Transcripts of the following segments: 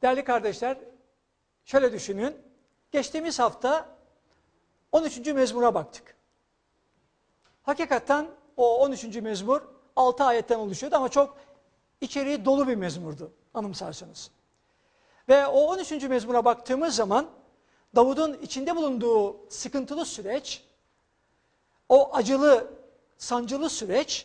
Değerli kardeşler, şöyle düşünün. Geçtiğimiz hafta 13. mezmura baktık. Hakikaten o 13. mezmur 6 ayetten oluşuyordu ama çok içeriği dolu bir mezmurdu anımsarsanız. Ve o 13. mezmura baktığımız zaman Davud'un içinde bulunduğu sıkıntılı süreç, o acılı, sancılı süreç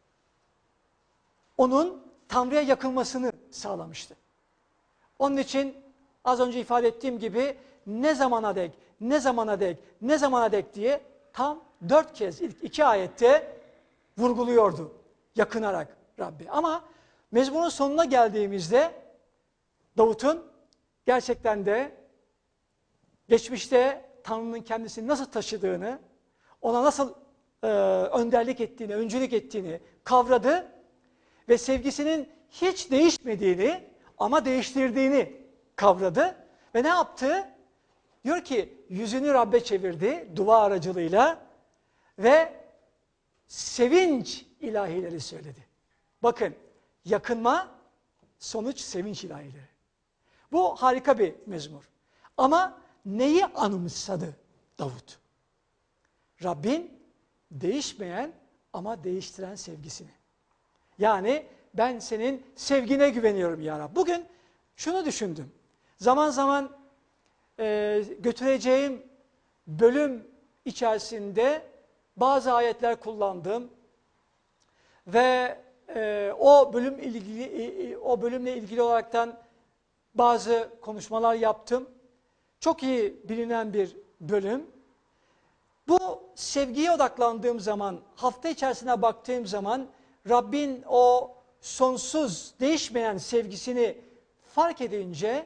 onun Tanrı'ya yakılmasını sağlamıştı. Onun için az önce ifade ettiğim gibi ne zamana dek, ne zamana dek, ne zamana dek diye tam 4 kez ilk 2 ayette vurguluyordu yakınarak Rabbi. Ama mezmunun sonuna geldiğimizde Davut'un gerçekten de geçmişte Tanrı'nın kendisini nasıl taşıdığını, ona nasıl önderlik ettiğini, öncülük ettiğini kavradı ve sevgisinin hiç değişmediğini ama değiştirdiğini kavradı ve ne yaptı? Diyor ki yüzünü Rab'be çevirdi dua aracılığıyla ve sevinç ilahileri söyledi. Bakın, yakınma, sonuç sevinç ilahileri. Bu harika bir mezmur. Ama neyi anımsadı Davut? Rabbin değişmeyen ama değiştiren sevgisini. Yani ben senin sevgine güveniyorum ya Rab. Bugün şunu düşündüm. Zaman zaman götüreceğim bölüm içerisinde bazı ayetler kullandım ve o bölümle ilgili olaraktan bazı konuşmalar yaptım. Çok iyi bilinen bir bölüm. Bu sevgiye odaklandığım zaman, hafta içerisine baktığım zaman Rabbin o sonsuz, değişmeyen sevgisini fark edince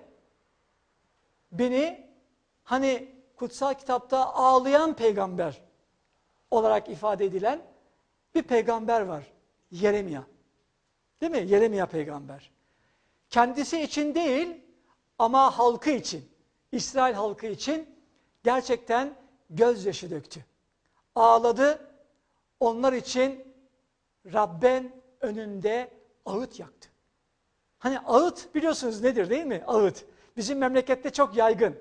beni hani kutsal kitapta ağlayan peygamber olarak ifade edilen bir peygamber var. Yeremia. Değil mi? Yeremia peygamber. Kendisi için değil ama halkı için, İsrail halkı için gerçekten gözyaşı döktü. Ağladı. Onlar için Rabben önünde ağıt yaktı. Hani ağıt biliyorsunuz nedir değil mi? Ağıt. Bizim memlekette çok yaygın.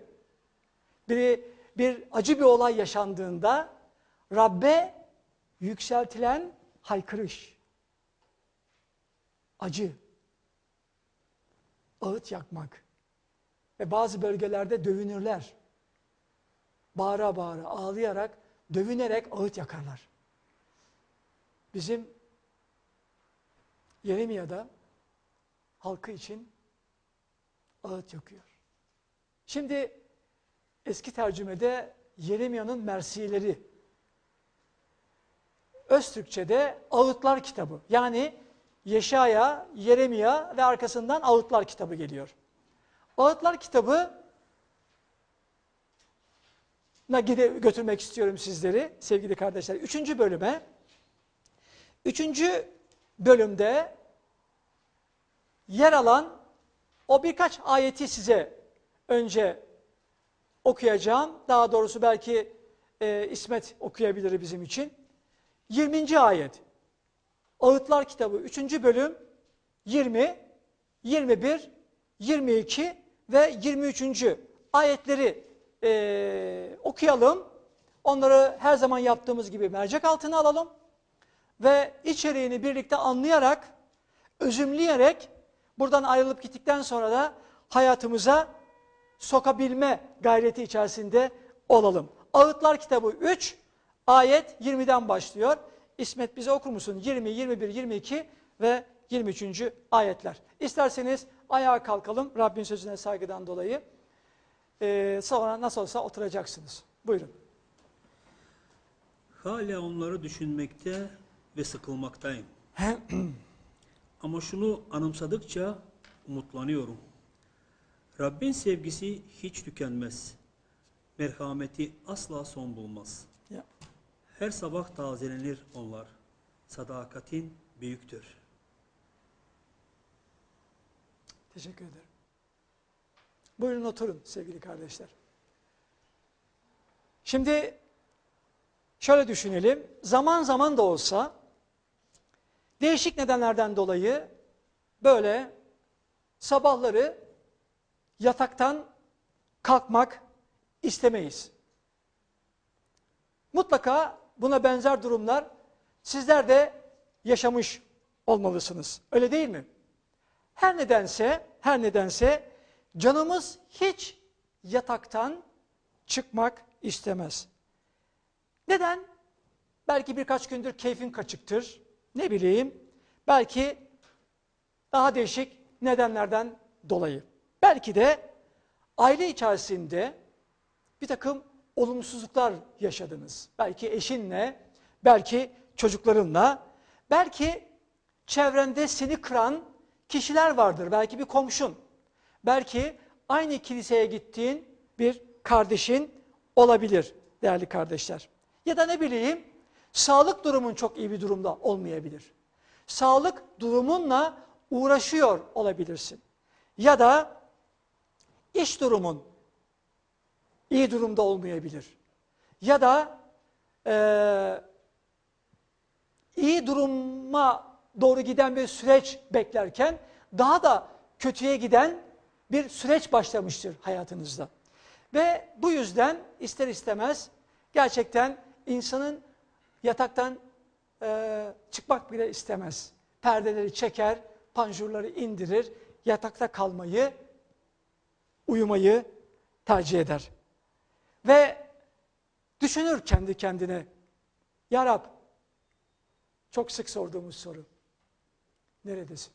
Bir acı bir olay yaşandığında Rabbe yükseltilen haykırış. Acı. Ağıt yakmak. Ve bazı bölgelerde dövünürler. Bağıra bağıra, ağlayarak, dövünerek ağıt yakarlar. Bizim Yeremia'da halkı için ağıt yakıyor. Şimdi eski tercümede Yeremia'nın Mersileri, Öztürkçe'de Ağıtlar kitabı. Yani Yeşaya, Yeremia ve arkasından Ağıtlar kitabı geliyor. Ağıtlar kitabı götürmek istiyorum sizleri sevgili kardeşler. 3. bölüme. 3. bölümde yer alan o birkaç ayeti size önce okuyacağım. Daha doğrusu belki İsmet okuyabilir bizim için. 20. ayet. Ağıtlar kitabı 3. bölüm 20, 21, 22 ve 23. ayetleri okuyalım. Onları her zaman yaptığımız gibi mercek altına alalım. Ve içeriğini birlikte anlayarak, özümleyerek buradan ayrılıp gittikten sonra da hayatımıza sokabilme gayreti içerisinde olalım. Ağıtlar kitabı 3, ayet 20'den başlıyor. İsmet bize okur musun? 20, 21, 22 ve 23. ayetler. İsterseniz ayağa kalkalım Rabbin sözüne saygıdan dolayı. Sonra nasıl olsa oturacaksınız. Buyurun. Hala onları düşünmekte ve sıkılmaktayım. Ama şunu anımsadıkça umutlanıyorum. Rabbin sevgisi hiç tükenmez. Merhameti asla son bulmaz. Ya. Her sabah tazelenir onlar. Sadakatin büyüktür. Teşekkür ederim. Buyurun oturun sevgili kardeşler. Şimdi şöyle düşünelim. Zaman zaman da olsa değişik nedenlerden dolayı böyle sabahları yataktan kalkmak istemeyiz. Mutlaka buna benzer durumlar sizler de yaşamış olmalısınız. Öyle değil mi? Her nedense canımız hiç yataktan çıkmak istemez. Neden? Belki birkaç gündür keyfin kaçıktır. Ne bileyim, belki daha değişik nedenlerden dolayı. Belki de aile içerisinde bir takım olumsuzluklar yaşadınız. Belki eşinle, belki çocuklarınla, belki çevrende seni kıran kişiler vardır. Belki bir komşun, belki aynı kiliseye gittiğin bir kardeşin olabilir değerli kardeşler. Ya da ne bileyim, sağlık durumun çok iyi bir durumda olmayabilir. Sağlık durumunla uğraşıyor olabilirsin. Ya da iş durumun iyi durumda olmayabilir. Ya da iyi duruma doğru giden bir süreç beklerken daha da kötüye giden bir süreç başlamıştır hayatınızda. Ve bu yüzden ister istemez gerçekten insanın yataktan çıkmak bile istemez. Perdeleri çeker, panjurları indirir, yatakta kalmayı, uyumayı tercih eder. Ve düşünür kendi kendine, Ya Rab, çok sık sorduğumuz soru, neredesin?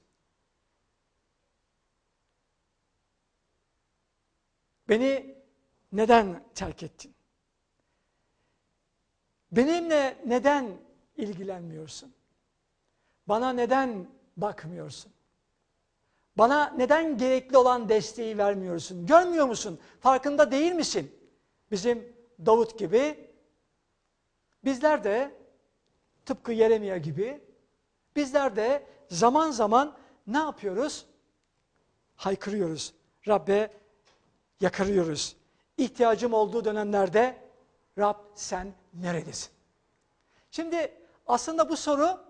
Beni neden terk ettin? Benimle neden ilgilenmiyorsun? Bana neden bakmıyorsun? Bana neden gerekli olan desteği vermiyorsun? Görmüyor musun? Farkında değil misin? Bizim Davut gibi, bizler de tıpkı Yeremia gibi, bizler de zaman zaman ne yapıyoruz? Haykırıyoruz. Rabbe yakarıyoruz. İhtiyacım olduğu dönemlerde, Rab sen neredesin? Şimdi aslında bu soru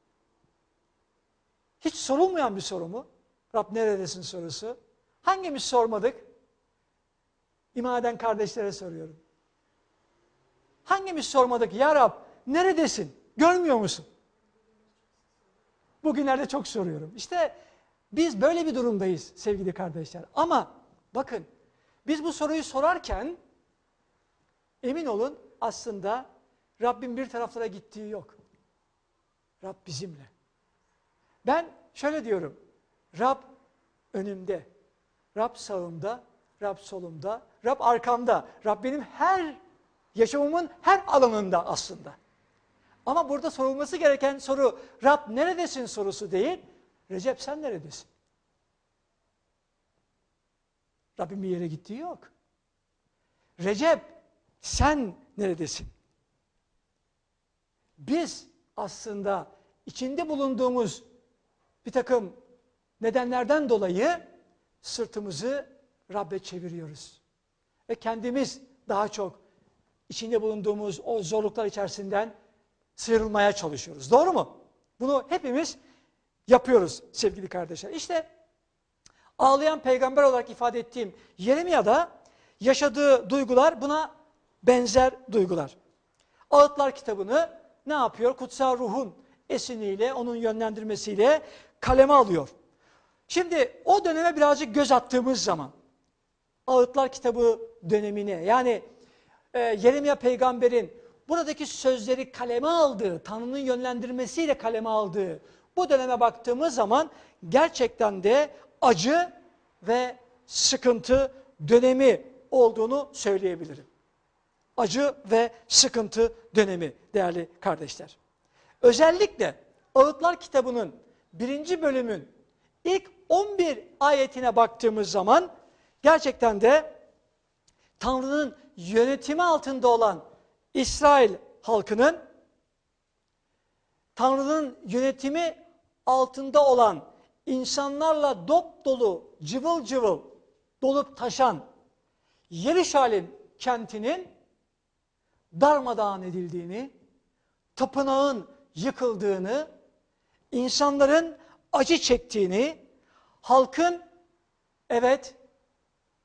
hiç sorulmayan bir soru mu? Rab neredesin sorusu. Hangimiz sormadık? İman eden kardeşlere soruyorum. Hangimiz sormadık? Ya Rab neredesin? Görmüyor musun? Bugünlerde çok soruyorum. İşte biz böyle bir durumdayız sevgili kardeşler. Ama bakın biz bu soruyu sorarken emin olun aslında Rabbin bir taraflara gittiği yok. Rab bizimle. Ben şöyle diyorum. Rab önümde, Rab sağımda, Rab solumda, Rab arkamda. Rab benim yaşamımın her alanında aslında. Ama burada sorulması gereken soru Rab neredesin sorusu değil. Recep sen neredesin? Rabbin bir yere gittiği yok. Recep sen neredesin? Biz aslında içinde bulunduğumuz bir takım nedenlerden dolayı sırtımızı Rab'be çeviriyoruz. Ve kendimiz daha çok içinde bulunduğumuz o zorluklar içerisinden sıyrılmaya çalışıyoruz. Doğru mu? Bunu hepimiz yapıyoruz sevgili kardeşler. İşte ağlayan peygamber olarak ifade ettiğim Yeremia'da yaşadığı duygular buna benzer duygular. Ağıtlar kitabını ne yapıyor? Kutsal Ruh'un esiniyle, onun yönlendirmesiyle kaleme alıyor. Şimdi o döneme birazcık göz attığımız zaman, Ağıtlar kitabı dönemine, yani Yeremia peygamberin buradaki sözleri kaleme aldığı, Tanrı'nın yönlendirmesiyle kaleme aldığı bu döneme baktığımız zaman gerçekten de acı ve sıkıntı dönemi olduğunu söyleyebilirim. Acı ve sıkıntı dönemi değerli kardeşler. Özellikle Ağıtlar kitabının 1. bölümün ilk 11 ayetine baktığımız zaman gerçekten de Tanrı'nın yönetimi altında olan İsrail halkının Tanrı'nın yönetimi altında olan insanlarla dop dolu, cıvıl cıvıl dolup taşan Yeruşalim kentinin darmadağın edildiğini, tapınağın yıkıldığını, insanların acı çektiğini, halkın evet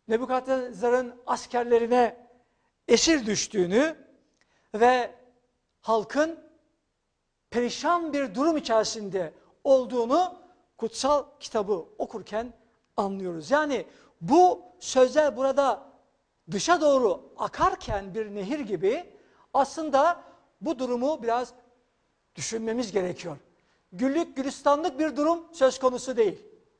Nebukadnezar'ın askerlerine esir düştüğünü ve halkın perişan bir durum içerisinde olduğunu kutsal kitabı okurken anlıyoruz. Yani bu sözler burada dışa doğru akarken bir nehir gibi aslında bu durumu biraz düşünmemiz gerekiyor. Güllük gülistanlık bir durum söz konusu değil.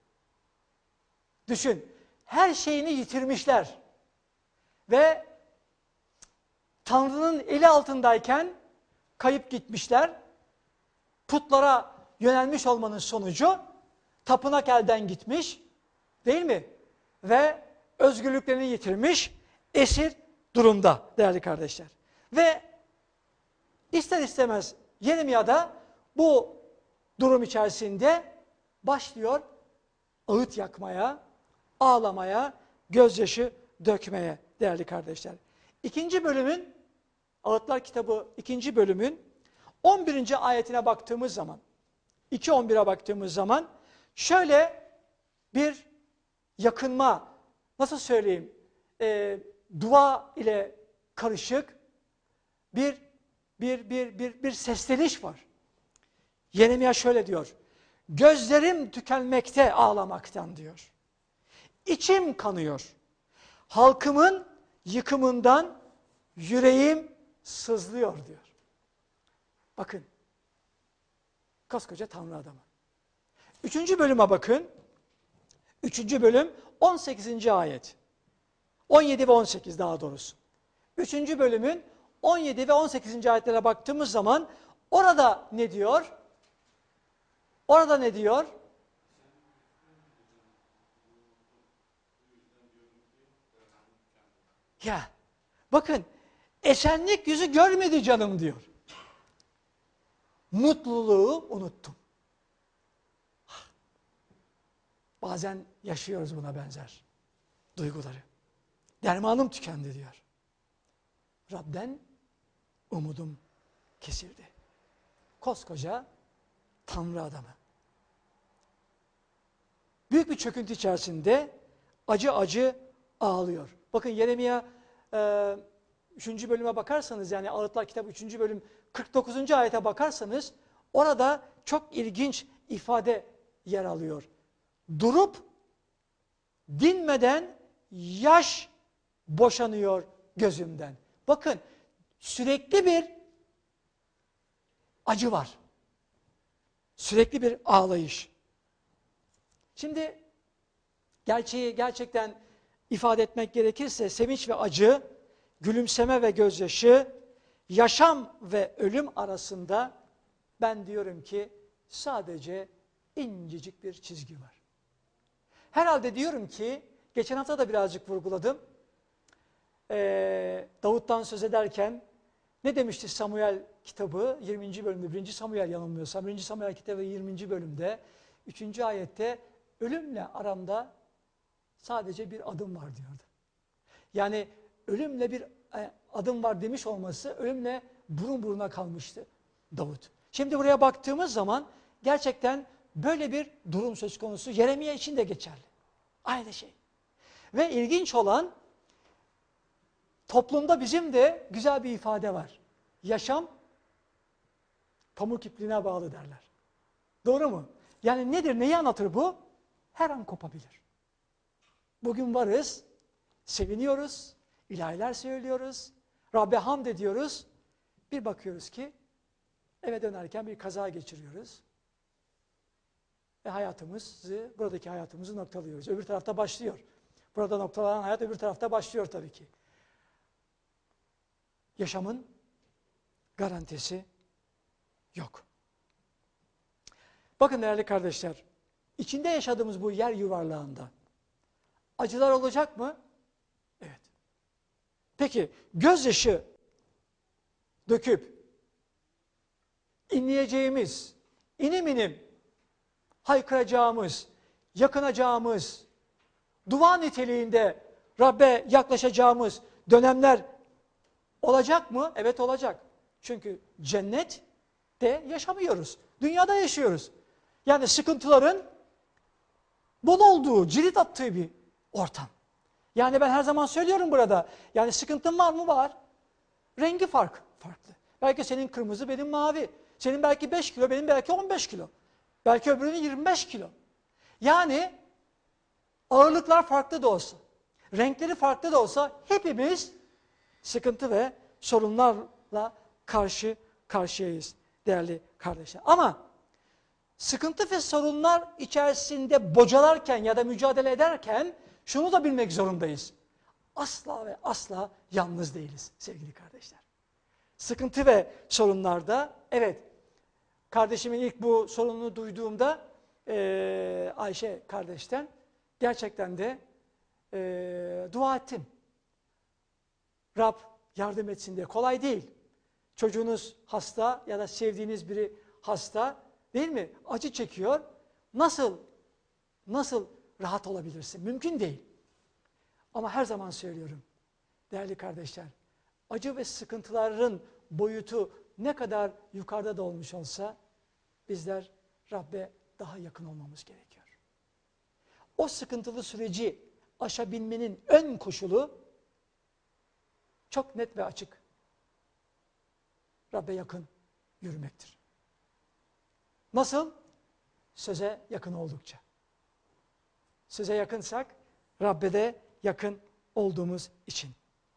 Düşün, her şeyini yitirmişler ve Tanrı'nın eli altındayken kayıp gitmişler. Putlara yönelmiş olmanın sonucu tapınak elden gitmiş, değil mi? Ve özgürlüklerini yitirmiş, esir durumda değerli kardeşler. Ve ister istemez Yeremya'da bu durum içerisinde başlıyor ağıt yakmaya, ağlamaya, gözyaşı dökmeye değerli kardeşler. İkinci bölümün, Ağıtlar kitabı 2. bölümün 11. ayetine baktığımız zaman, 2.11'e baktığımız zaman şöyle bir yakınma, nasıl söyleyeyim, dua ile karışık bir sesleniş var. Yeremya şöyle diyor, gözlerim tükenmekte ağlamaktan diyor. İçim kanıyor. Halkımın yıkımından yüreğim sızlıyor diyor. Bakın, koskoca Tanrı adamı. 3. bölüme bakın. 3. bölüm 18. ayet. 17 ve 18 daha doğrusu. 3. bölümün 17 ve 18. ayetlere baktığımız zaman orada ne diyor? Orada ne diyor? Ya bakın, esenlik yüzü görmedi canım diyor. Mutluluğu unuttum. Bazen yaşıyoruz buna benzer duyguları. Dermanım tükendi diyor. Rab'den umudum kesildi. Koskoca Tanrı adamı. Büyük bir çöküntü içerisinde acı acı ağlıyor. Bakın Yeremya 3. bölüme bakarsanız, yani Ağıtlar kitabı 3. bölüm 49. ayete bakarsanız orada çok ilginç ifade yer alıyor. Durup dinmeden yaş boşanıyor gözümden. Bakın, sürekli bir acı var. Sürekli bir ağlayış. Şimdi gerçeği gerçekten ifade etmek gerekirse sevinç ve acı, gülümseme ve gözyaşı, yaşam ve ölüm arasında ben diyorum ki sadece incecik bir çizgi var. Herhalde diyorum ki, geçen hafta da birazcık vurguladım. Davut'tan söz ederken ne demişti Samuel kitabı 20. bölümde, 1. Samuel yanılmıyorsam, 1. Samuel kitabı 20. bölümde 3. ayette ölümle aramda sadece bir adım var diyordu. Yani ölümle bir adım var demiş olması, ölümle burun buruna kalmıştı Davut. Şimdi buraya baktığımız zaman gerçekten böyle bir durum söz konusu. Yeremya için de geçerli. Aynı şey. Ve ilginç olan, toplumda bizim de güzel bir ifade var. Yaşam pamuk ipliğine bağlı derler. Doğru mu? Yani nedir, neyi anlatır bu? Her an kopabilir. Bugün varız, seviniyoruz, ilahiler söylüyoruz, Rabbe hamd ediyoruz. Bir bakıyoruz ki eve dönerken bir kaza geçiriyoruz. Ve buradaki hayatımızı noktalıyoruz. Öbür tarafta başlıyor. Burada noktalanan hayat öbür tarafta başlıyor tabii ki. Yaşamın garantisi yok. Bakın değerli kardeşler, içinde yaşadığımız bu yer yuvarlağında acılar olacak mı? Evet. Peki gözyaşı döküp inleyeceğimiz, inim inim haykıracağımız, yakınacağımız, dua niteliğinde Rabbe yaklaşacağımız dönemler olacak mı? Evet, olacak. Çünkü cennette yaşamıyoruz. Dünyada yaşıyoruz. Yani sıkıntıların bol olduğu, cirit attığı bir ortam. Yani ben her zaman söylüyorum burada. Yani sıkıntın var mı? Var. Rengi farklı. Belki senin kırmızı, benim mavi. Senin belki 5 kilo, benim belki 15 kilo. Belki öbürünün 25 kilo. Yani ağırlıklar farklı da olsa, renkleri farklı da olsa hepimiz sıkıntı ve sorunlarla karşı karşıyayız değerli kardeşler. Ama sıkıntı ve sorunlar içerisinde bocalarken ya da mücadele ederken şunu da bilmek zorundayız. Asla ve asla yalnız değiliz sevgili kardeşler. Sıkıntı ve sorunlarda, evet, kardeşimin ilk bu sorununu duyduğumda Ayşe kardeşten gerçekten de dua ettim. Rab yardım etsin diye. Kolay değil. Çocuğunuz hasta ya da sevdiğiniz biri hasta, değil mi? Acı çekiyor. Nasıl rahat olabilirsin? Mümkün değil. Ama her zaman söylüyorum değerli kardeşler, acı ve sıkıntıların boyutu ne kadar yukarıda da olmuş olsa bizler Rabbe daha yakın olmamız gerekiyor. O sıkıntılı süreci aşabilmenin ön koşulu çok net ve açık. Rabbe yakın yürümektir. Nasıl? Söze yakın oldukça. Söze yakınsak Rabbe de yakın olduğumuz için.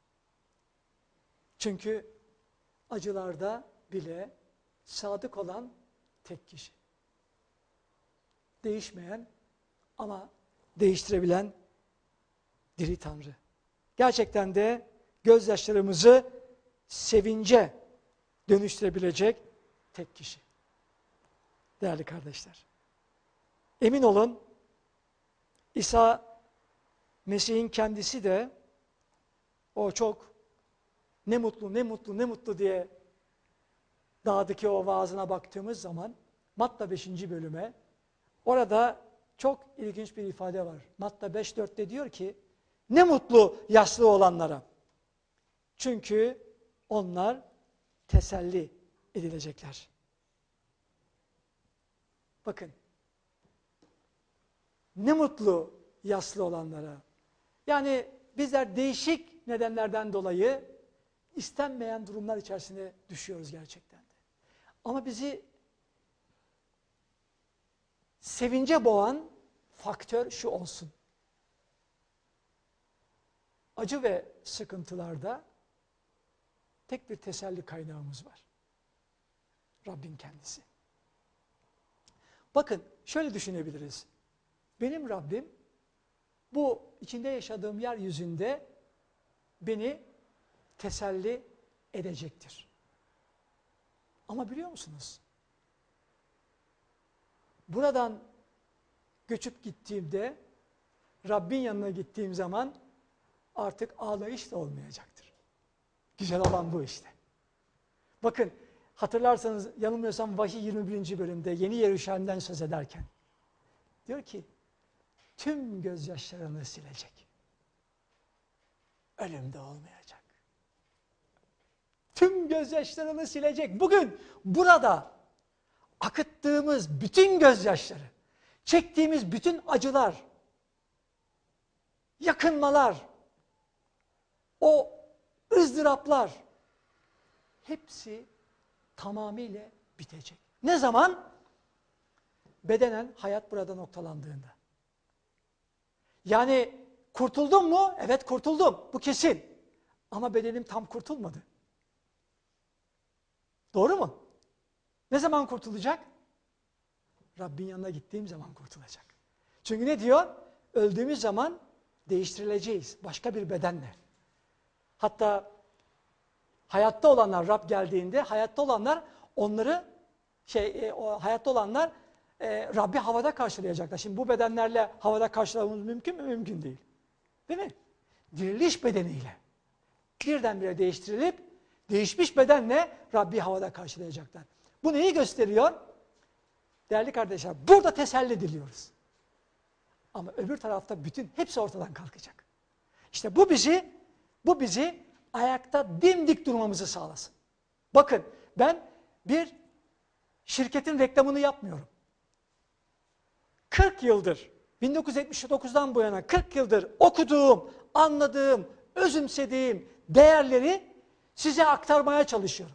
Çünkü acılarda bile sadık olan tek kişi. Değişmeyen ama değiştirebilen diri Tanrı. Gerçekten de gözyaşlarımızı sevince dönüştürebilecek tek kişi. Değerli kardeşler. Emin olun, İsa Mesih'in kendisi de o çok ne mutlu diye dağdaki o vaazına baktığımız zaman Matta 5. bölüme, orada çok ilginç bir ifade var. Matta 5.4'te diyor ki, ne mutlu yaşlı olanlara. Çünkü onlar teselli edilecekler. Bakın, ne mutlu yaşlı olanlara. Yani bizler değişik nedenlerden dolayı istenmeyen durumlar içerisine düşüyoruz gerçekten de. Ama bizi sevince boğan faktör şu olsun. Acı ve sıkıntılarda tek bir teselli kaynağımız var. Rabbin kendisi. Bakın şöyle düşünebiliriz. Benim Rabbim bu içinde yaşadığım yeryüzünde beni teselli edecektir. Ama biliyor musunuz? Buradan göçüp gittiğimde, Rabbin yanına gittiğim zaman artık ağlayış da olmayacaktır. Güzel olan bu işte. Bakın, hatırlarsanız yanılmıyorsam Vahiy 21. bölümde Yeni Yeruşalim'den söz ederken diyor ki, tüm gözyaşlarını silecek. Ölümde olmayacak. Tüm gözyaşlarını silecek. Bugün burada akıttığımız bütün gözyaşları, çektiğimiz bütün acılar, yakınmalar, o ızdıraplar hepsi tamamıyla bitecek. Ne zaman? Bedenen hayat burada noktalandığında. Yani kurtuldum mu? Evet kurtuldum. Bu kesin. Ama bedenim tam kurtulmadı. Doğru mu? Ne zaman kurtulacak? Rabbin yanına gittiğim zaman kurtulacak. Çünkü ne diyor? Öldüğümüz zaman değiştirileceğiz. Başka bir bedenle. Hatta hayatta olanlar Rab geldiğinde hayatta olanlar onları hayatta olanlar Rabbi havada karşılayacaklar. Şimdi bu bedenlerle havada karşılamamız mümkün mü? Mümkün değil. Değil mi? Diriliş bedeniyle birdenbire değiştirilip değişmiş bedenle Rabbi havada karşılayacaklar. Bu neyi gösteriyor? Değerli kardeşler, burada teselli ediliyoruz. Ama öbür tarafta hepsi ortadan kalkacak. İşte bu bizi ayakta dimdik durmamızı sağlasın. Bakın, ben bir şirketin reklamını yapmıyorum. 40 yıldır 1979'dan bu yana 40 yıldır okuduğum, anladığım, özümsediğim değerleri size aktarmaya çalışıyorum.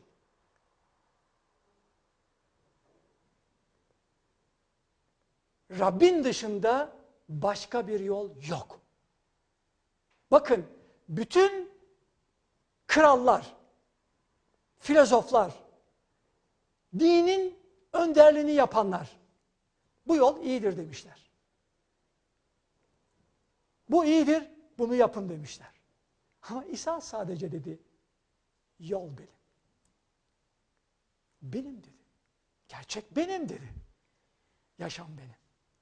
Rabbin dışında başka bir yol yok. Bakın, bütün krallar, filozoflar, dinin önderliğini yapanlar, bu yol iyidir demişler. Bu iyidir, bunu yapın demişler. Ama İsa sadece dedi, yol benim. Benim dedi. Gerçek benim dedi. Yaşam benim.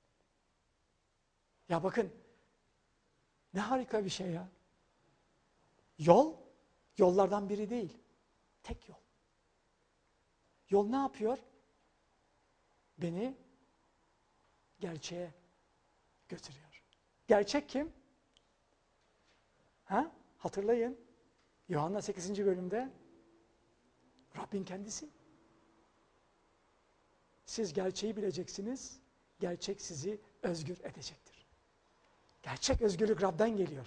Ya bakın, ne harika bir şey ya. Yol, yollardan biri değil. Tek yol. Yol ne yapıyor? Beni gerçeğe götürüyor. Gerçek kim? Ha? Hatırlayın. Yuhanna 8. bölümde Rabbin kendisi. Siz gerçeği bileceksiniz, gerçek sizi özgür edecektir. Gerçek özgürlük Rab'den geliyor.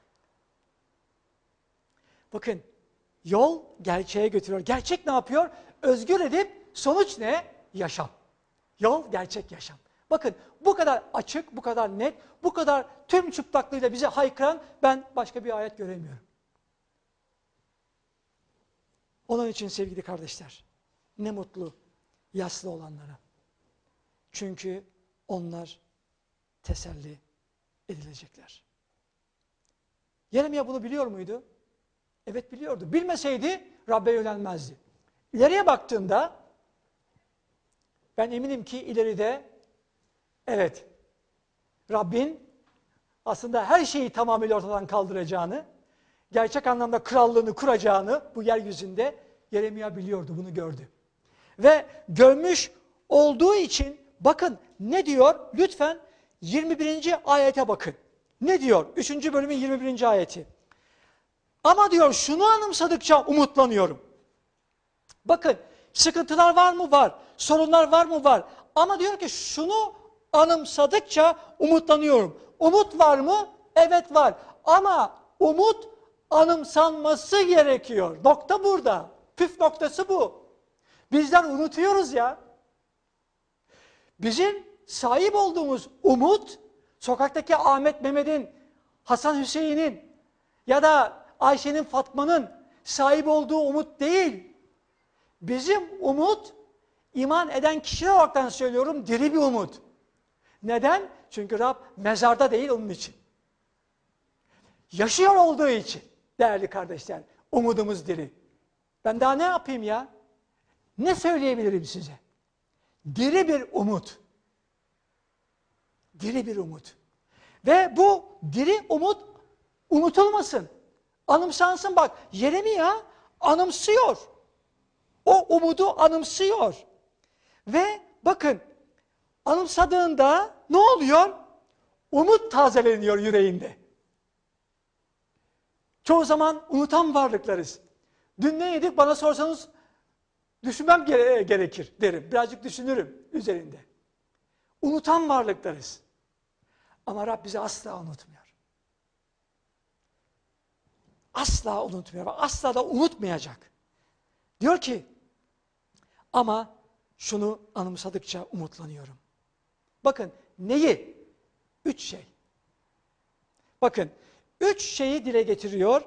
Bakın, yol gerçeğe götürüyor. Gerçek ne yapıyor? Özgür edip sonuç ne? Yaşam. Yol gerçek yaşam. Bakın, bu kadar açık, bu kadar net, bu kadar tüm çıplaklığıyla bize haykıran ben başka bir ayet göremiyorum. Onun için sevgili kardeşler, ne mutlu yaslı olanlara. Çünkü onlar teselli edilecekler. Yeremia bunu biliyor muydu? Evet, biliyordu. Bilmeseydi Rabbe yönelmezdi. İleriye baktığında ben eminim ki ileride evet, Rabbin aslında her şeyi tamamıyla ortadan kaldıracağını, gerçek anlamda krallığını kuracağını bu yeryüzünde Yeremia biliyordu, bunu gördü. Ve görmüş olduğu için bakın ne diyor? Lütfen 21. ayete bakın. Ne diyor? 3. bölümün 21. ayeti. Ama diyor şunu anımsadıkça umutlanıyorum. Bakın, sıkıntılar var mı? Var. Sorunlar var mı? Var. Ama diyor ki şunu anımsadıkça umutlanıyorum. Umut var mı? Evet, var. Ama umut anımsanması gerekiyor. Nokta burada. Püf noktası bu. Bizden unutuyoruz ya. Bizim sahip olduğumuz umut, sokaktaki Ahmet Mehmet'in, Hasan Hüseyin'in ya da Ayşe'nin, Fatma'nın sahip olduğu umut değil. Bizim umut, iman eden kişiler olaraktan söylüyorum, diri bir umut. Neden? Çünkü Rab mezarda değil, onun için. Yaşıyor olduğu için değerli kardeşler, umudumuz diri. Ben daha ne yapayım ya? Ne söyleyebilirim size? Diri bir umut. Diri bir umut. Ve bu diri umut unutulmasın. Anımsansın. Bak, Yeremia anımsıyor. O umudu anımsıyor. Ve bakın, anımsadığında ne oluyor? Umut tazeleniyor yüreğinde. Çoğu zaman unutan varlıklarız. Dün ne yedik bana sorsanız düşünmem gerekir derim. Birazcık düşünürüm üzerinde. Unutan varlıklarız. Ama Rab bizi asla unutmuyor. Asla unutmuyor. Asla da unutmayacak. Diyor ki, ama şunu anımsadıkça umutlanıyorum. Bakın neyi? 3 şey. Bakın 3 şeyi dile getiriyor.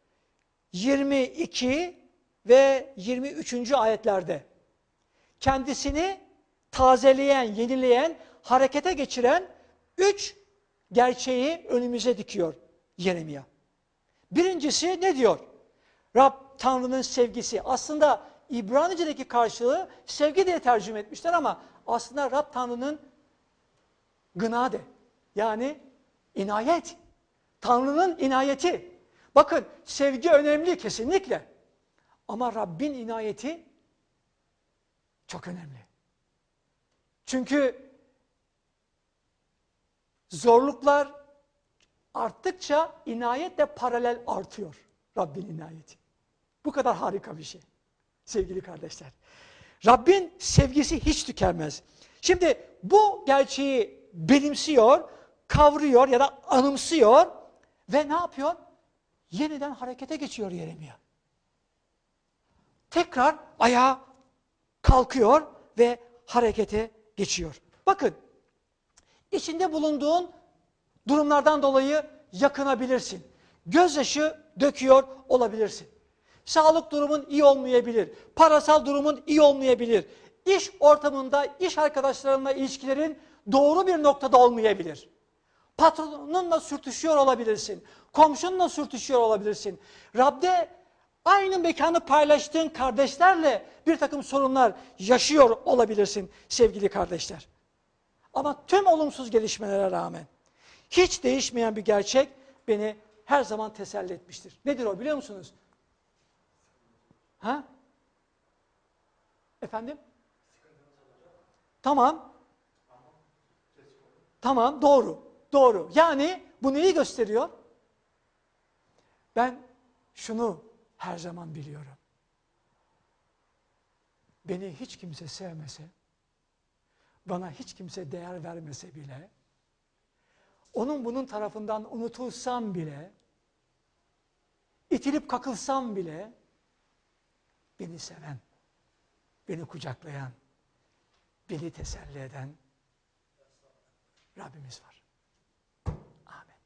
22 ve 23. ayetlerde. Kendisini tazeleyen, yenileyen, harekete geçiren 3 gerçeği önümüze dikiyor Yeremia. Birincisi ne diyor? Rab Tanrı'nın sevgisi. Aslında İbranice'deki karşılığı sevgi diye tercüme etmişler ama aslında Rab Tanrı'nın gınade. Yani inayet. Tanrı'nın inayeti. Bakın, sevgi önemli kesinlikle. Ama Rabbin inayeti çok önemli. Çünkü zorluklar arttıkça inayetle paralel artıyor Rabbin inayeti. Bu kadar harika bir şey sevgili kardeşler. Rabbin sevgisi hiç tükenmez. Şimdi bu gerçeği benimsiyor, kavruyor ya da anımsıyor ve ne yapıyor? Yeniden harekete geçiyor Yeremia. Tekrar ayağa kalkıyor ve harekete geçiyor. Bakın, içinde bulunduğun durumlardan dolayı yakınabilirsin. Gözyaşı döküyor olabilirsin. Sağlık durumun iyi olmayabilir. Parasal durumun iyi olmayabilir. İş ortamında, iş arkadaşlarınla ilişkilerin doğru bir noktada olmayabilir. Patronunla sürtüşüyor olabilirsin. Komşunla sürtüşüyor olabilirsin. Rab'de aynı mekanı paylaştığın kardeşlerle bir takım sorunlar yaşıyor olabilirsin sevgili kardeşler. Ama tüm olumsuz gelişmelere rağmen hiç değişmeyen bir gerçek beni her zaman teselli etmiştir. Nedir o biliyor musunuz? Ha? Efendim? Tamam. Tamam, doğru. Doğru. Yani bu neyi gösteriyor? Ben şunu her zaman biliyorum. Beni hiç kimse sevmese, bana hiç kimse değer vermese bile, onun bunun tarafından unutulsam bile, itilip kakılsam bile, beni seven, beni kucaklayan, beni teselli eden Rabbimiz var. Amin.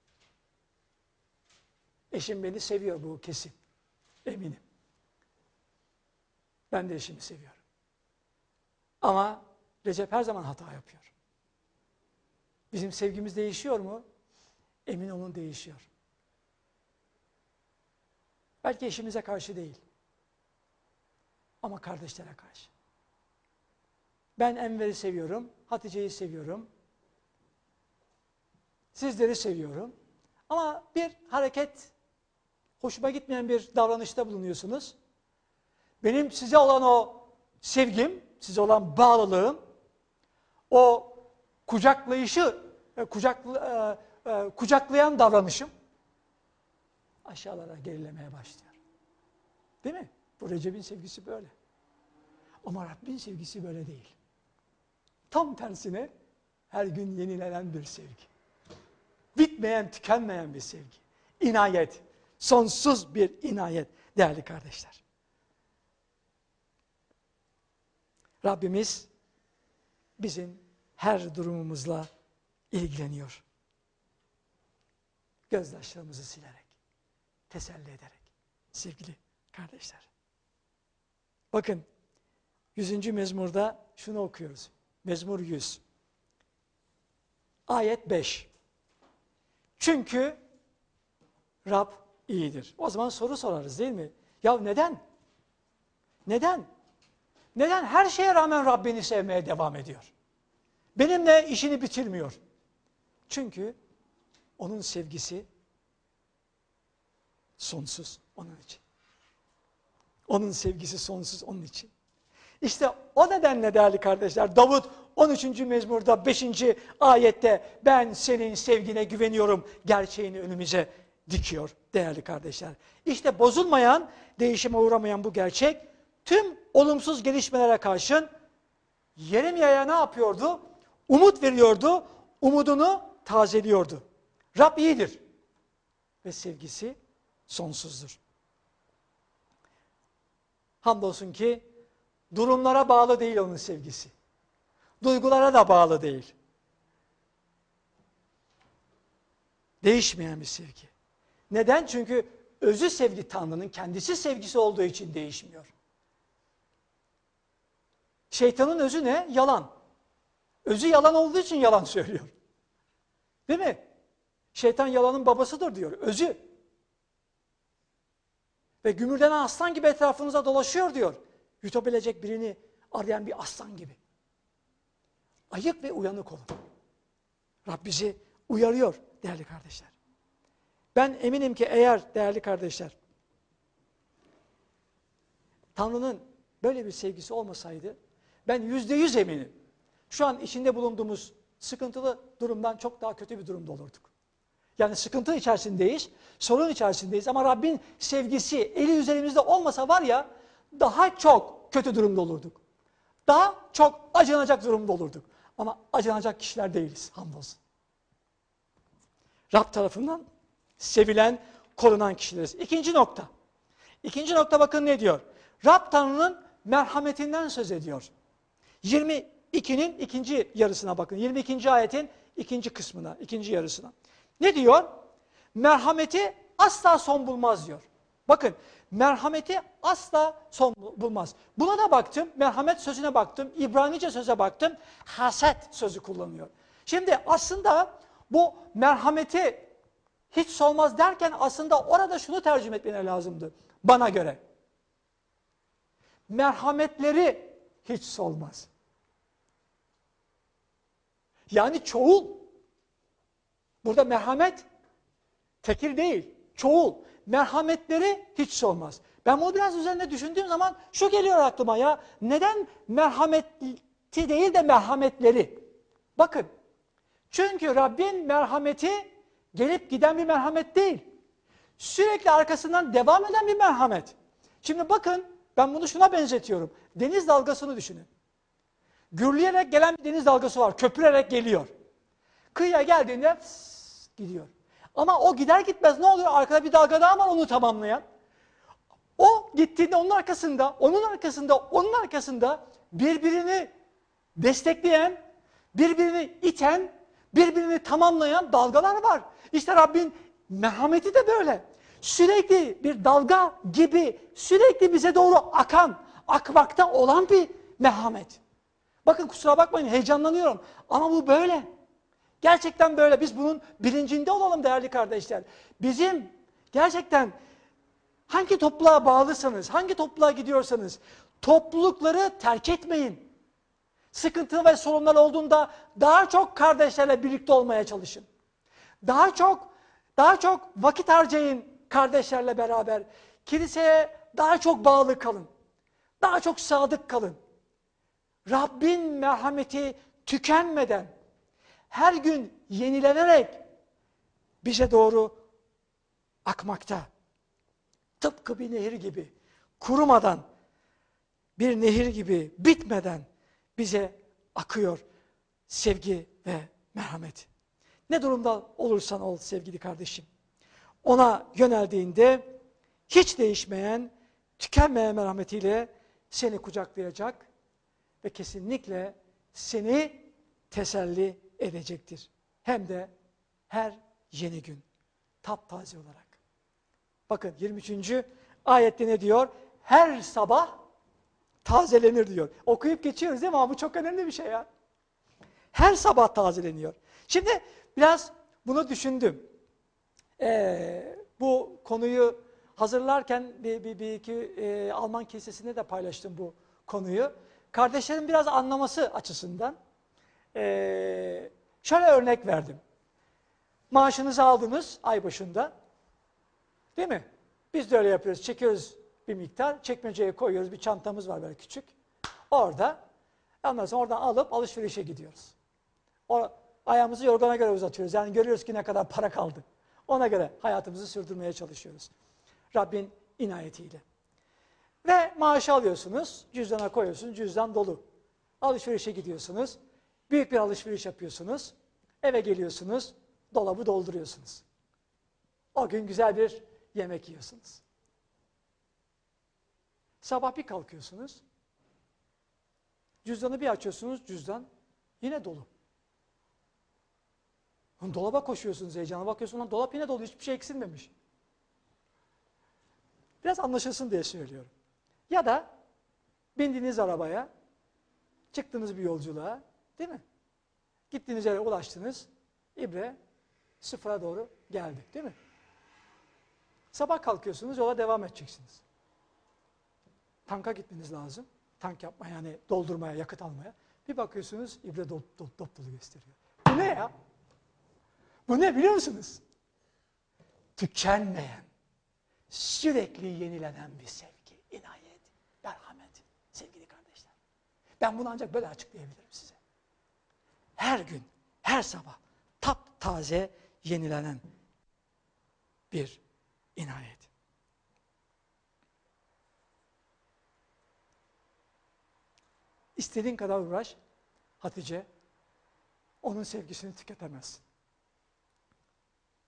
Eşim beni seviyor, bu kesin. Eminim. Ben de eşimi seviyorum. Ama Recep her zaman hata yapıyor. Bizim sevgimiz değişiyor mu? Emin olun değişiyor. Belki eşimize karşı değil. Ama kardeşlere karşı. Ben Enver'i seviyorum, Hatice'yi seviyorum. Sizleri seviyorum. Ama bir hareket, hoşuma gitmeyen bir davranışta bulunuyorsunuz. Benim size olan o sevgim, size olan bağlılığım, o kucaklayan davranışım aşağılara gerilemeye başlıyor. Değil mi? Bu Recep'in sevgisi böyle. Ama Rabbin sevgisi böyle değil. Tam tersine her gün yenilenen bir sevgi. Bitmeyen, tükenmeyen bir sevgi. İnayet, sonsuz bir inayet değerli kardeşler. Rabbimiz bizim her durumumuzla ilgileniyor. Gözyaşlarımızı silerek, teselli ederek sevgili kardeşler. Bakın 100. mezmurda şunu okuyoruz. Mezmur 100. Ayet 5. Çünkü Rab iyidir. O zaman soru sorarız değil mi? Ya neden? Neden? Neden her şeye rağmen Rab beni sevmeye devam ediyor? Benimle işini bitirmiyor. Çünkü onun sevgisi sonsuz onun için. Onun sevgisi sonsuz onun için. İşte o nedenle değerli kardeşler, Davut 13. mezmurda 5. ayette ben senin sevgine güveniyorum gerçeğini önümüze dikiyor değerli kardeşler. İşte bozulmayan, değişime uğramayan bu gerçek tüm olumsuz gelişmelere karşın Yeremia'ya ne yapıyordu? Umut veriyordu, umudunu tazeliyordu. Rab iyidir ve sevgisi sonsuzdur. Hamdolsun ki durumlara bağlı değil onun sevgisi. Duygulara da bağlı değil. Değişmeyen bir sevgi. Neden? Çünkü özü sevgi Tanrı'nın kendisi sevgisi olduğu için değişmiyor. Şeytanın özü ne? Yalan. Özü yalan olduğu için yalan söylüyor. Değil mi? Şeytan yalanın babasıdır diyor. Özü. Ve gümürdenen aslan gibi etrafınıza dolaşıyor diyor. Yutabilecek birini arayan bir aslan gibi. Ayık ve uyanık olun. Rab bizi uyarıyor değerli kardeşler. Ben eminim ki eğer değerli kardeşler Tanrı'nın böyle bir sevgisi olmasaydı ben %100 eminim. Şu an içinde bulunduğumuz sıkıntılı durumdan çok daha kötü bir durumda olurduk. Yani sıkıntı içerisindeyiz, sorun içerisindeyiz ama Rabbin sevgisi eli üzerimizde olmasa var ya daha çok kötü durumda olurduk. Daha çok acınacak durumda olurduk. Ama acınacak kişiler değiliz hamdolsun. Rab tarafından sevilen, korunan kişileriz. İkinci nokta. İkinci nokta bakın ne diyor? Rab Tanrı'nın merhametinden söz ediyor. 22'nin ikinci yarısına bakın. 22. ayetin ikinci kısmına, ikinci yarısına. Ne diyor? Merhameti asla son bulmaz diyor. Bakın, merhameti asla son bulmaz. Buna da baktım, merhamet sözüne baktım, İbranice söze baktım, haset sözü kullanıyor. Şimdi aslında bu merhameti hiç solmaz derken aslında orada şunu tercüme etmene lazımdı bana göre. Merhametleri hiç solmaz. Yani çoğul. Burada merhamet tekil değil, çoğul. Merhametleri hiç solmaz. Ben bunu biraz üzerinde düşündüğüm zaman şu geliyor aklıma ya. Neden merhameti değil de merhametleri? Bakın. Çünkü Rabbin merhameti gelip giden bir merhamet değil. Sürekli arkasından devam eden bir merhamet. Şimdi bakın ben bunu şuna benzetiyorum. Deniz dalgasını düşünün. Gürleyerek gelen bir deniz dalgası var. Köpürerek geliyor. Kıyıya geldiğinde gidiyor. Ama o gider gitmez ne oluyor? Arkada bir dalga daha var onu tamamlayan. O gittiğinde onun arkasında birbirini destekleyen, birbirini iten, birbirini tamamlayan dalgalar var. İşte Rabbin merhameti de böyle. Sürekli bir dalga gibi sürekli bize doğru akmakta olan bir merhamet. Bakın kusura bakmayın heyecanlanıyorum ama bu böyle. Gerçekten böyle. Biz bunun bilincinde olalım değerli kardeşler. Bizim gerçekten hangi topluluğa bağlısınız, hangi topluluğa gidiyorsanız toplulukları terk etmeyin. Sıkıntı ve sorunlar olduğunda daha çok kardeşlerle birlikte olmaya çalışın. Daha çok vakit harcayın kardeşlerle beraber. Kiliseye daha çok bağlı kalın. Daha çok sadık kalın. Rabbin merhameti tükenmeden, her gün yenilenerek bize doğru akmakta. Tıpkı bir nehir gibi, kurumadan, bir nehir gibi bitmeden bize akıyor sevgi ve merhamet. Ne durumda olursan ol sevgili kardeşim. Ona yöneldiğinde hiç değişmeyen, tükenmeyen merhametiyle seni kucaklayacak ve kesinlikle seni teselli edecektir. Hem de her yeni gün taptaze olarak. Bakın 23. ayette ne diyor? Her sabah tazelenir diyor. Okuyup geçiyoruz değil mi? Ama bu çok önemli bir şey ya. Her sabah tazeleniyor. Şimdi biraz bunu düşündüm. Bu konuyu hazırlarken bir iki Alman kilisesinde de paylaştım bu konuyu. Kardeşlerin biraz anlaması açısından şöyle örnek verdim. Maaşınızı aldınız ay başında. Değil mi? Biz de öyle yapıyoruz. Çekiyoruz bir miktar. Çekmeceye koyuyoruz. Bir çantamız var böyle küçük. Orada. Ondan sonra oradan alıp alışverişe gidiyoruz. Ayağımızı yorgana göre uzatıyoruz. Yani görüyoruz ki ne kadar para kaldı. Ona göre hayatımızı sürdürmeye çalışıyoruz. Rabbin inayetiyle. Ve maaşı alıyorsunuz. Cüzdana koyuyorsunuz. Cüzdan dolu. Alışverişe gidiyorsunuz. Büyük bir alışveriş yapıyorsunuz. Eve geliyorsunuz. Dolabı dolduruyorsunuz. O gün güzel bir yemek yiyorsunuz. Sabah bir kalkıyorsunuz. Cüzdanı bir açıyorsunuz. Cüzdan yine dolu. Dolaba koşuyorsunuz, heyecana bakıyorsunuz. Dolap yine dolu. Hiçbir şey eksilmemiş. Biraz anlaşılsın diye söylüyorum. Ya da bindiniz arabaya, çıktınız bir yolculuğa, değil mi? Gittiğiniz yere ulaştınız, ibre sıfıra doğru geldi, değil mi? Sabah kalkıyorsunuz, yola devam edeceksiniz. Tanka gitmeniz lazım. Tank yapmaya, yani doldurmaya, yakıt almaya. Bir bakıyorsunuz, ibre dop dolu gösteriyor. Bu ne ya? Bu ne biliyor musunuz? Tükenmeyen, sürekli yenilenen bir sevgi, inayet, merhamet sevgili kardeşler. Ben bunu ancak böyle açıklayabilirim size. Her gün, her sabah taptaze yenilenen bir inayet. İstediğin kadar uğraş Hatice, onun sevgisini tüketemezsin.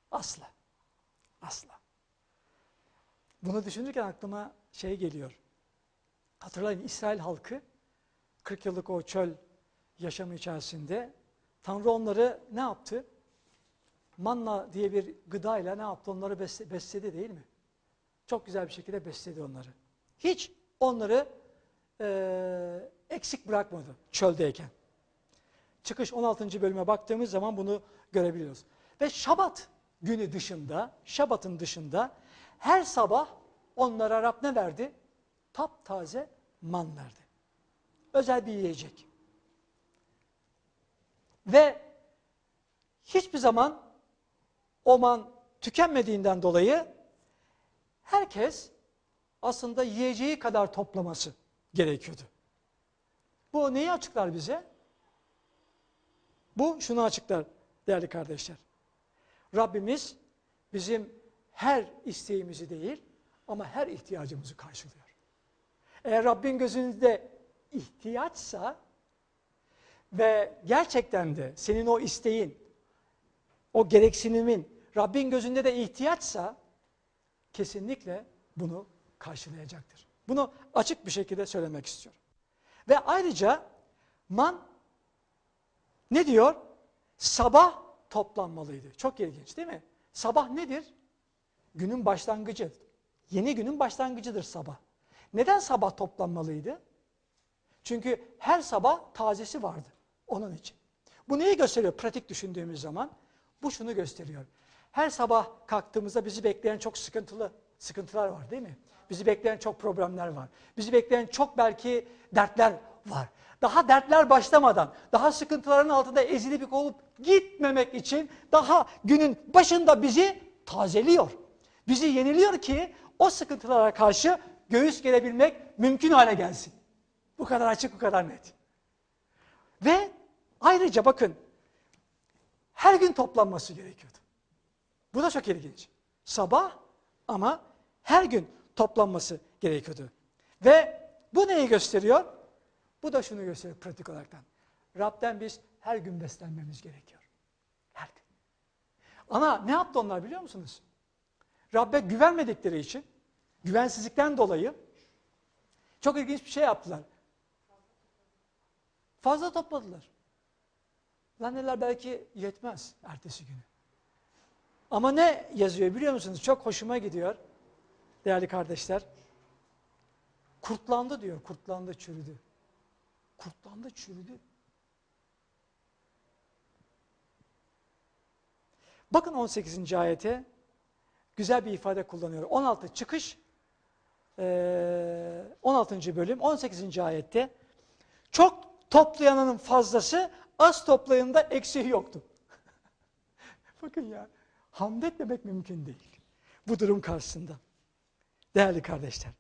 Asla. Asla. Bunu düşünürken aklıma şey geliyor. Hatırlayın, İsrail halkı 40 yıllık o çöl yaşamı içerisinde Tanrı onları ne yaptı? Manna diye bir gıdayla ne yaptı? Onları besledi değil mi? Çok güzel bir şekilde besledi onları. Hiç onları eksik bırakmadı çöldeyken. Çıkış 16. bölüme baktığımız zaman bunu görebiliyoruz. Ve Şabat günü dışında, Şabat'ın dışında her sabah onlara Rab ne verdi? Taptaze man verdi. Özel bir yiyecek. Ve hiçbir zaman o man tükenmediğinden dolayı herkes aslında yiyeceği kadar toplaması gerekiyordu. Bu neyi açıklar bize? Bu şunu açıklar değerli kardeşler. Rabbimiz bizim her isteğimizi değil ama her ihtiyacımızı karşılıyor. Eğer Rabbin gözünde ihtiyaçsa ve gerçekten de senin o isteğin, o gereksinimin Rabbin gözünde de ihtiyaçsa kesinlikle bunu karşılayacaktır. Bunu açık bir şekilde söylemek istiyorum. Ve ayrıca man ne diyor? Sabah toplanmalıydı. Çok ilginç değil mi? Sabah nedir? Günün başlangıcı. Yeni günün başlangıcıdır sabah. Neden sabah toplanmalıydı? Çünkü her sabah tazesi vardı onun için. Bu neyi gösteriyor pratik düşündüğümüz zaman? Bu şunu gösteriyor. Her sabah kalktığımızda bizi bekleyen çok sıkıntılar var değil mi? Bizi bekleyen çok problemler var. Bizi bekleyen çok belki dertler var. Daha dertler başlamadan, daha sıkıntıların altında ezilip olup gitmemek için daha günün başında bizi tazeliyor. Bizi yeniliyor ki o sıkıntılara karşı göğüs gerebilmek mümkün hale gelsin. Bu kadar açık, bu kadar net. Ve ayrıca bakın, her gün toplanması gerekiyordu. Bu da çok ilginç. Sabah ama her gün toplanması gerekiyordu. Ve bu neyi gösteriyor? Bu da şunu gösteriyor pratik olaraktan. Rab'den biz her gün beslenmemiz gerekiyor. Her gün. Ama ne yaptı onlar biliyor musunuz? Rab'be güvenmedikleri için, güvensizlikten dolayı çok ilginç bir şey yaptılar. Fazla topladılar. Zannediler belki yetmez ertesi günü. Ama ne yazıyor biliyor musunuz? Çok hoşuma gidiyor değerli kardeşler. Kurtlandı diyor, kurtlandı, çürüdü. Kurtlandı, çürüdü. Bakın 18. ayete güzel bir ifade kullanıyor. 16 çıkış 16. bölüm 18. ayette çok toplayanın fazlası, az toplayanında eksiği yoktu. Bakın ya, hamd etmemek mümkün değil bu durum karşısında. Değerli kardeşler.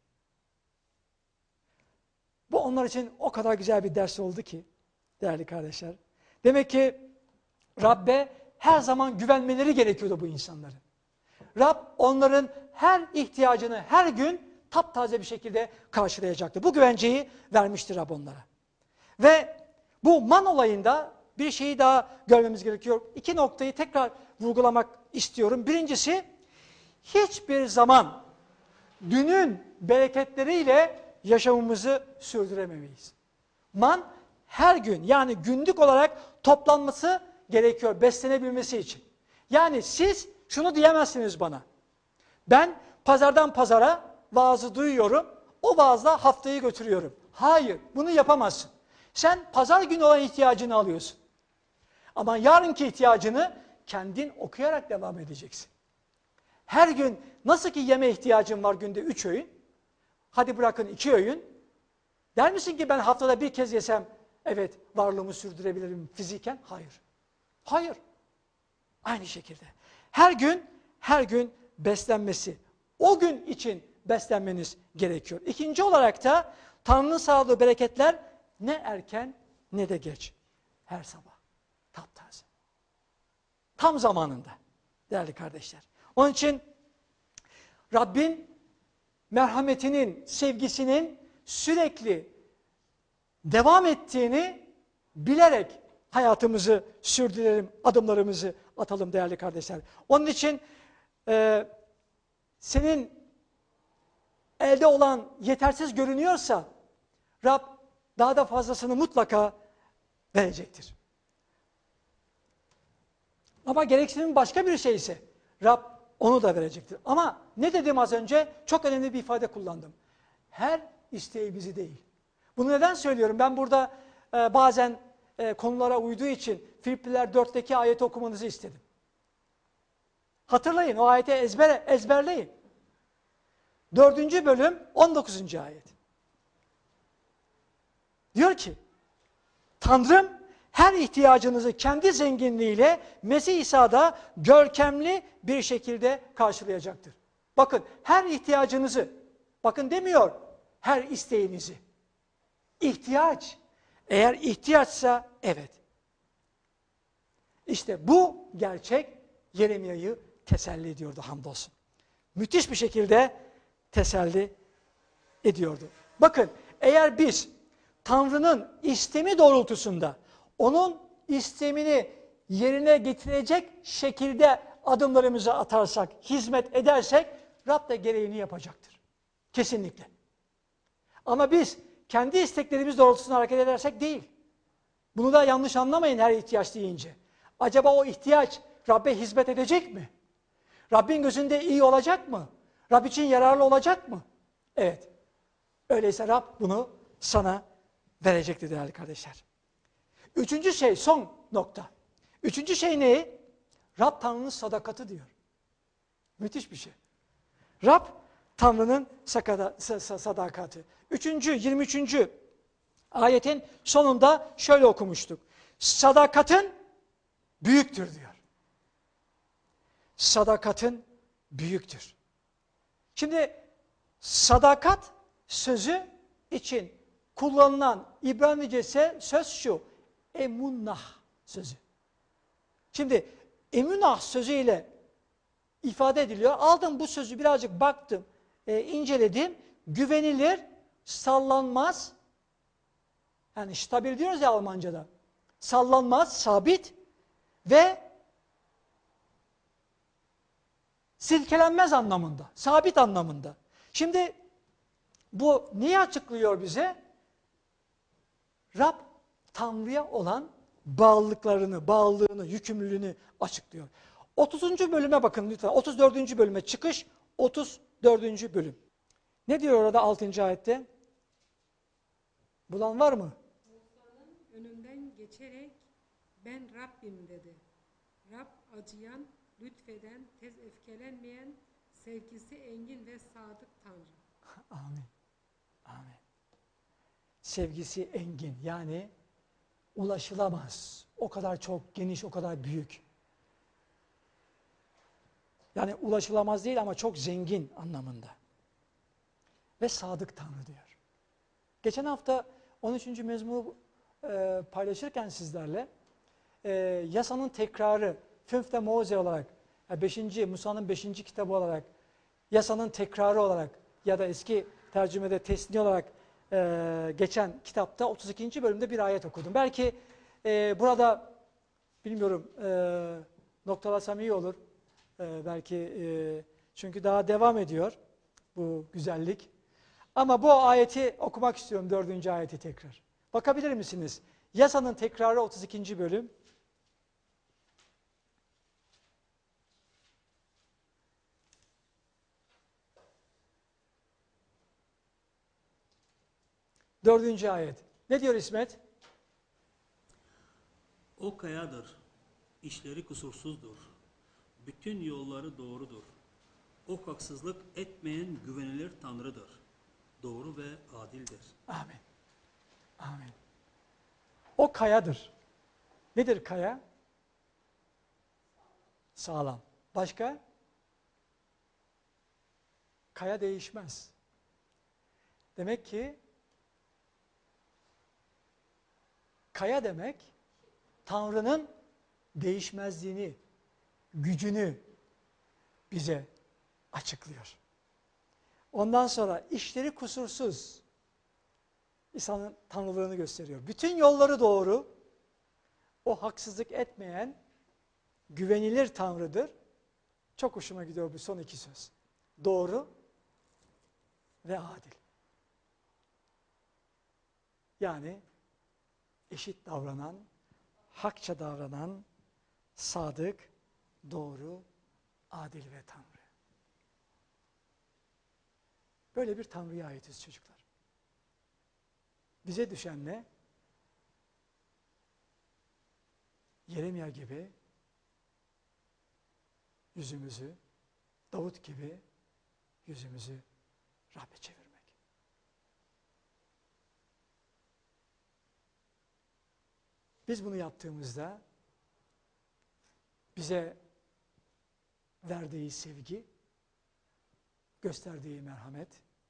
Bu onlar için o kadar güzel bir ders oldu ki değerli kardeşler. Demek ki Rab'be her zaman güvenmeleri gerekiyordu bu insanların. Rab onların her ihtiyacını her gün taptaze bir şekilde karşılayacaktı. Bu güvenceyi vermiştir Rab onlara. Ve bu man olayında bir şeyi daha görmemiz gerekiyor. İki noktayı tekrar vurgulamak istiyorum. Birincisi, hiçbir zaman dünün bereketleriyle yaşamımızı sürdürememeyiz. Man her gün, yani günlük olarak toplanması gerekiyor beslenebilmesi için. Yani siz şunu diyemezsiniz bana. Ben pazardan pazara vaazı duyuyorum, o vaazla haftayı götürüyorum. Hayır, bunu yapamazsın. Sen pazar günü olan ihtiyacını alıyorsun. Ama yarınki ihtiyacını kendin okuyarak devam edeceksin. Her gün nasıl ki yeme ihtiyacın var günde 3 öğün, hadi bırakın 2 öğün, der misin ki ben haftada bir kez yesem, evet varlığımı sürdürebilirim fiziken? Hayır. Hayır. Aynı şekilde. Her gün beslenmesi, o gün için beslenmeniz gerekiyor. İkinci olarak da Tanrı'nın sağladığı bereketler ne erken ne de geç. Her sabah. Taptaze. Tam zamanında değerli kardeşler. Onun için Rabbin merhametinin, sevgisinin sürekli devam ettiğini bilerek hayatımızı sürdürelim, adımlarımızı atalım değerli kardeşler. Onun için senin elde olan yetersiz görünüyorsa Rab daha da fazlasını mutlaka verecektir. Ama gereksinim başka bir şeyse Rab onu da verecektir. Ama ne dedim az önce? Çok önemli bir ifade kullandım. Her isteğimizi değil. Bunu neden söylüyorum? Ben burada bazen konulara uyduğu için Filipliler 4'teki ayeti okumanızı istedim. Hatırlayın, o ayeti ezberleyin. 4. bölüm 19. ayet. Diyor ki, Tanrım her ihtiyacınızı kendi zenginliğiyle Mesih İsa'da görkemli bir şekilde karşılayacaktır. Bakın, her ihtiyacınızı, bakın demiyor her isteğinizi. İhtiyaç, eğer ihtiyaçsa evet. İşte bu gerçek Yeremya'yı teselli ediyordu hamdolsun. Müthiş bir şekilde teselli ediyordu. Bakın, eğer biz Tanrı'nın istemi doğrultusunda onun istemini yerine getirecek şekilde adımlarımızı atarsak, hizmet edersek Rab da gereğini yapacaktır. Kesinlikle. Ama biz kendi isteklerimiz doğrultusunda hareket edersek değil. Bunu da yanlış anlamayın her ihtiyaç deyince. Acaba o ihtiyaç Rab'be hizmet edecek mi? Rabbin gözünde iyi olacak mı? Rab için yararlı olacak mı? Evet. Öyleyse Rab bunu sana verecektir değerli kardeşler. Üçüncü şey, son nokta. Üçüncü şey ne? Rab Tanrı'nın sadakati diyor. Müthiş bir şey. Rab Tanrı'nın sadakati. 23. ayetin sonunda şöyle okumuştuk. Sadakatin büyüktür diyor. Sadakatin büyüktür. Şimdi sadakat sözü için kullanılan İbranice söz şu. Emunnah sözü. Şimdi emunnah sözüyle ifade ediliyor. Aldım bu sözü birazcık baktım, inceledim. Güvenilir, sallanmaz. Yani stabil diyoruz ya Almanca'da. Sallanmaz, sabit ve silkelenmez anlamında, sabit anlamında. Şimdi bu neyi açıklıyor bize? Rab Tanrı'ya olan bağlılığını, yükümlülüğünü açıklıyor. 30. bölüme bakın lütfen. 34. bölüme çıkış, 34. bölüm. Ne diyor orada 6. ayette? Bulan var mı? Musa'nın önünden geçerek ben Rabbim dedi. Rab acıyan, lütfeden, tez öfkelenmeyen, sevgisi engin ve sadık Tanrı. Amin. Amin. Sevgisi engin, yani ulaşılamaz. O kadar çok geniş, o kadar büyük. Yani ulaşılamaz değil ama çok zengin anlamında. Ve sadık Tanrı diyor. Geçen hafta 13. mezmunu paylaşırken sizlerle yasanın tekrarı, Fünfte Mose olarak, Musa'nın 5. kitabı olarak, yasanın tekrarı olarak ya da eski tercümede tesni olarak geçen kitapta 32. bölümde bir ayet okudum. Belki burada bilmiyorum noktalasam iyi olur. Belki çünkü daha devam ediyor bu güzellik. Ama bu ayeti okumak istiyorum, 4. ayeti tekrar. Bakabilir misiniz? Yasanın tekrarı 32. bölüm. Dördüncü ayet. Ne diyor İsmet? O kayadır, işleri kusursuzdur, bütün yolları doğrudur. O haksızlık etmeyen güvenilir Tanrı'dır, doğru ve adildir. Amin. Amin. O kayadır. Nedir kaya? Sağlam. Başka? Kaya değişmez. Demek ki kaya demek Tanrı'nın değişmezliğini, gücünü bize açıklıyor. Ondan sonra işleri kusursuz, İsa'nın tanrılığını gösteriyor. Bütün yolları doğru, o haksızlık etmeyen, güvenilir Tanrı'dır. Çok hoşuma gidiyor bu son iki söz. Doğru ve adil. Yani eşit davranan, hakça davranan, sadık, doğru, adil ve Tanrı. Böyle bir Tanrı'ya aitiz çocuklar. Bize düşen ne? Yeremia gibi yüzümüzü, Davut gibi yüzümüzü Rab'be çevirmek. Biz bunu yaptığımızda bize verdiği sevgi, gösterdiği merhamet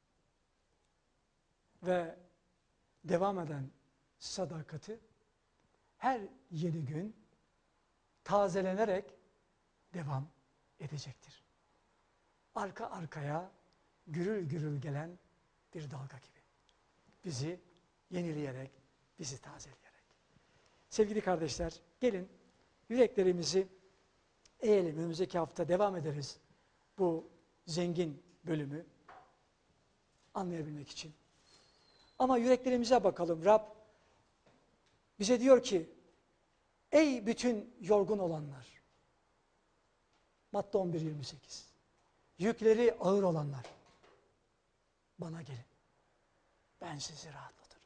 ve devam eden sadakati her yeni gün tazelenerek devam edecektir. Arka arkaya gürül gürül gelen bir dalga gibi. Bizi yenileyerek, bizi tazeleyerek. Sevgili kardeşler, gelin yüreklerimizi eğelim. Önümüzdeki hafta devam ederiz bu zengin bölümü anlayabilmek için. Ama yüreklerimize bakalım. Rab bize diyor ki, ey bütün yorgun olanlar, Matta 11:28, yükleri ağır olanlar, bana gelin, ben sizi rahatlatırım.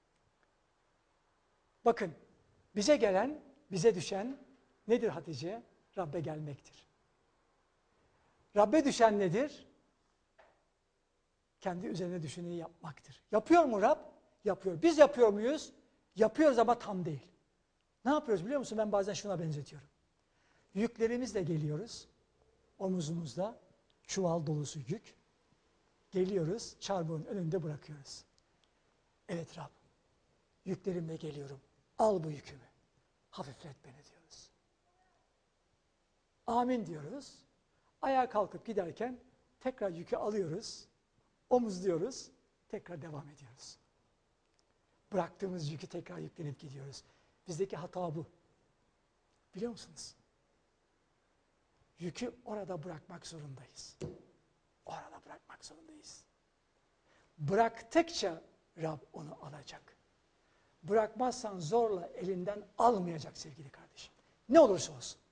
Bakın, bize gelen, bize düşen nedir Hatice? Rab'be gelmektir. Rab'be düşen nedir? Kendi üzerine düşeni yapmaktır. Yapıyor mu Rab? Yapıyor. Biz yapıyor muyuz? Yapıyoruz ama tam değil. Ne yapıyoruz biliyor musun? Ben bazen şuna benzetiyorum. Yüklerimizle geliyoruz. Omuzumuzda çuval dolusu yük. Geliyoruz, çarmıhın önünde bırakıyoruz. Evet Rab, yüklerimle geliyorum. Al bu yükümü. Hafiflet beni diyoruz. Amin diyoruz. Ayağa kalkıp giderken tekrar yükü alıyoruz. Omuzluyoruz. Tekrar devam ediyoruz. Bıraktığımız yükü tekrar yüklenip gidiyoruz. Bizdeki hata bu. Biliyor musunuz? Yükü orada bırakmak zorundayız. Orada bırakmak zorundayız. Bıraktıkça Rab onu alacak. Bırakmazsan zorla elinden almayacak sevgili kardeşim. Ne olursa olsun.